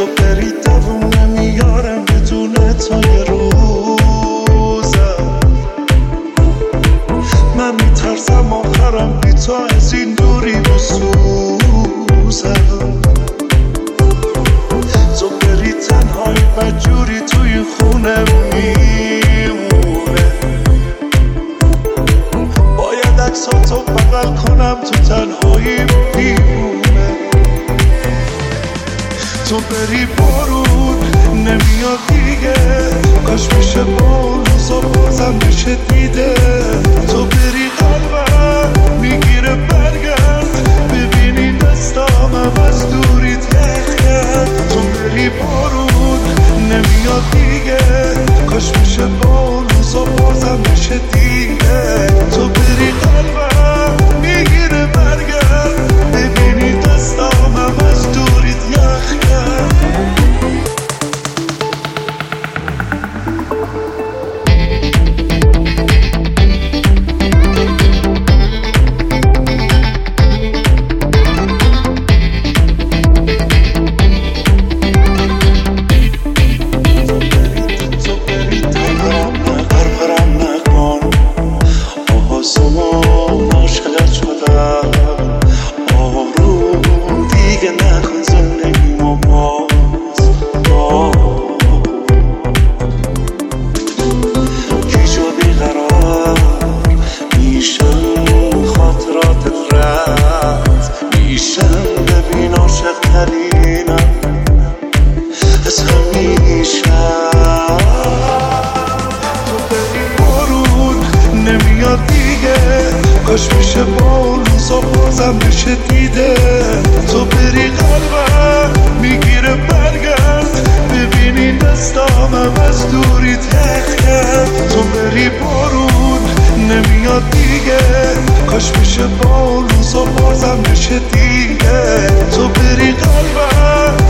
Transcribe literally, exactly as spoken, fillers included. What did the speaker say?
تو بری دووم نمیارم بدون تو یه روزم. من میترسم آخرم بی تو از این دوری بسوزم. تو بری تنهایی بدجوری توی خونه میمونه. باید عکساتو بغل کنم تو تنهایی میمونه. تو بری بارون نمیاد دیگه، کاش میشه با روزا بازم بشه دیده. تو بری قلبم میگیره برگرد، ببینی دستامم از دوری تخ کرد. تو بری بارون نمیاد دیگه، کاش میشه با روزا بازم بشه دیده. تو بری قلبم میگیره برگرد، ببینی دستامم از دوری یخ کرد. کاش میشه با روزا بازم بشه دیده. تو بری قلبم میگیره برگرد، ببینی دستامم از دوری تخ کرد. تو بری بارون نمیاد دیگه، کاش میشه با روزا بازم بشه دیده. تو بری قلبم